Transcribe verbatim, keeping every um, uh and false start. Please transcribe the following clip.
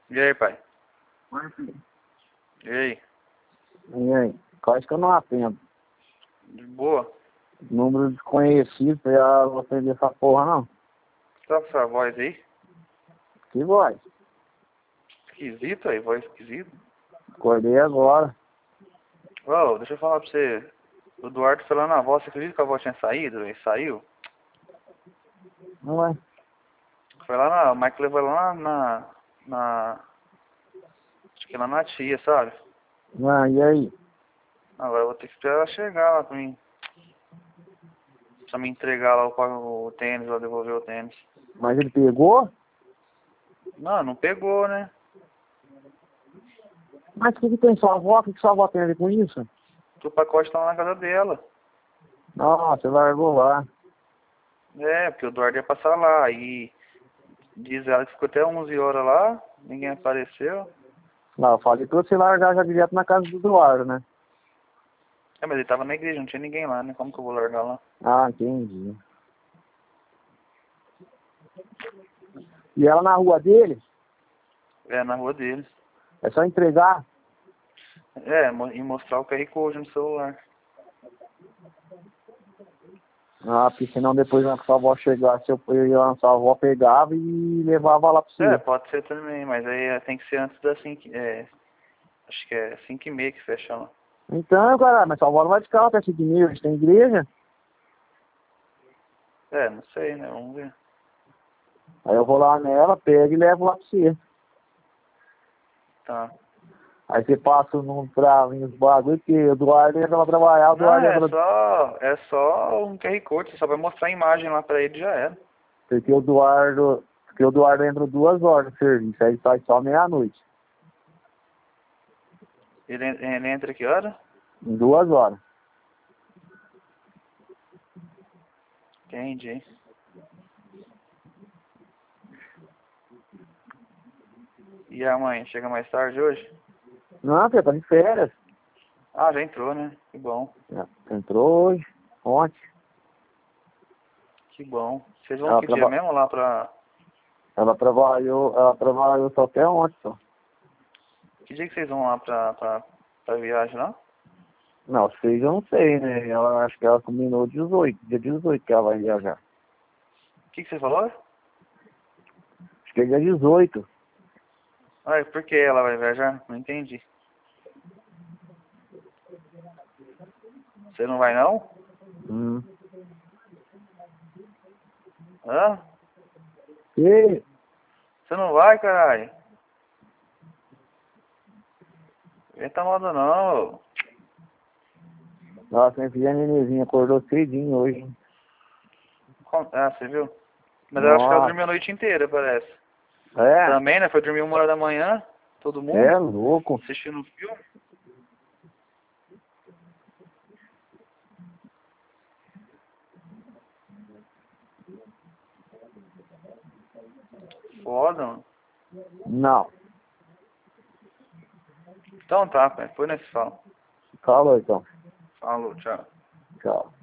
E aí, pai? Oi, filho. E aí? E aí? Quase que eu não atendo. De boa? Número desconhecido, eu vou atender essa porra não. Tá com essa voz aí? Que voz? Esquisito aí, voz esquisita. Acordei agora. Ô, deixa eu falar pra você. O Eduardo foi lá na avó, você acredita que a avó tinha saído? Ele saiu? Não é? Foi lá na... O Mike levou lá na... na... Acho que lá na tia, sabe? Ah, e aí? Agora eu vou ter que esperar ela chegar lá pra mim. Pra me entregar lá o, o tênis, lá devolver o tênis. Mas ele pegou? Não, não pegou, né? Mas o que, que tem sua avó? O que, que sua avó tem a ver com isso? Que o pacote tá lá na casa dela. Nossa, você largou lá. É, porque o Eduardo ia passar lá. E diz ela que ficou até onze horas lá, ninguém apareceu. Não, eu falei pra você largar já direto na casa do Eduardo, né? É, mas ele tava na igreja, não tinha ninguém lá, né? Como que eu vou largar lá? Ah, entendi. E ela na rua dele? É, na rua dele. É só entregar? É, mo- e mostrar o Q R Code no celular. Ah, porque senão depois na sua avó chegasse, eu eu ia lá na sua avó, pegava e levava lá pra É, você. pode ser também, mas aí é, tem que ser antes das cinco, é, acho que é cinco e meia que fecha lá. Então, cara, mas sua avó não vai de carro até cinco mil, a gente tem igreja. É, não sei, né? Vamos ver. Aí eu vou lá nela, pego e levo lá pra você. Tá. Aí você passa o número pra mim, os bagulho, que o Eduardo entra pra trabalhar, o Não, Eduardo é entra... só, é só um Q R Code, você só vai mostrar a imagem lá pra ele e já era. Porque o Eduardo... Porque o Eduardo entra duas horas no serviço, aí sai só meia-noite. Ele, en- ele entra que hora? Em duas horas. Entendi. E a mãe, chega mais tarde hoje? Não, filho, tá de férias. Ah, já entrou, né? Que bom. Entrou hoje, ontem. Que bom. Vocês vão Ela, que dia traba... mesmo lá pra... ela trabalhou, ela trabalhou só até ontem, só. Que dia que vocês vão lá pra, pra, pra viagem lá? Não, seis eu não sei, né? Ela, acho que ela combinou dezoito, dia dezoito que ela vai viajar. O que, que você falou? Acho que é dia dezoito. Ah, por que ela vai viajar? Não entendi. Você não vai não? Hum. Hã? E Você não vai, caralho? Inventa moda não. Ô. nossa, minha filha Nenezinha acordou cedinho hoje, hein? Com- Ah, você viu? Mas eu acho que ela Nossa. dormiu a noite inteira, parece. É? Também, né? Foi dormir uma hora da manhã, todo mundo, É louco. assistindo o filme. Foda, mano. Não. Então tá, pai. Depois nós se fala. Falou então. Falou, tchau. Tchau.